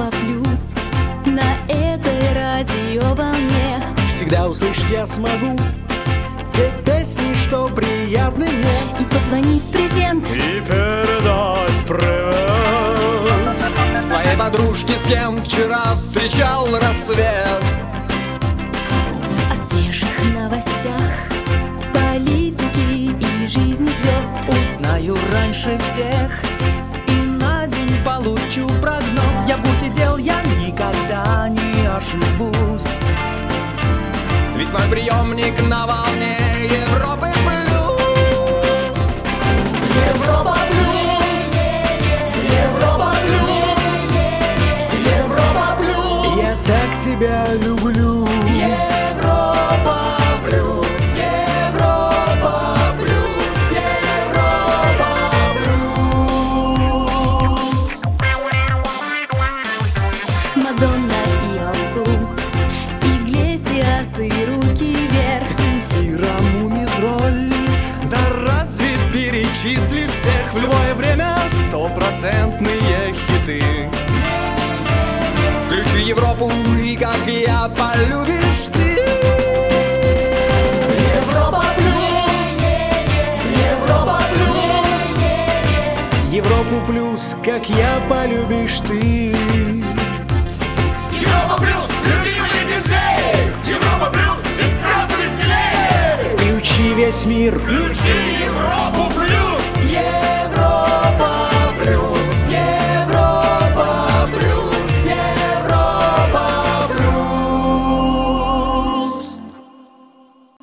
Европа плюс на этой радиоволне. Всегда услышать я смогу те песни, что приятны мне, и позвонить в презент, и передать привет своей подружке, с кем вчера встречал рассвет. о свежих новостях, политики и жизни звезд. Узнаю раньше всех и на день получу прогноз. Я в гусе дел, я никогда не ошибусь, Ведь мой приемник на волне Европы плюс. Европа плюс, Европа плюс, Европа плюс. Я так тебя люблю. Европа плюс, Европа плюс, Европа плюс. Мадонна и Алсу, Иглесиас и руки вверх. Земфира, Мумитроль, да разве перечислишь всех? В любое время стопроцентные хиты. Включи Европу, и как я полюбишь ты. Европа плюс, Европа плюс, Европу плюс, как я полюбишь ты. Европа плюс, любимый диджей! Европа плюс, без сразу веселее! Включи весь мир, Включи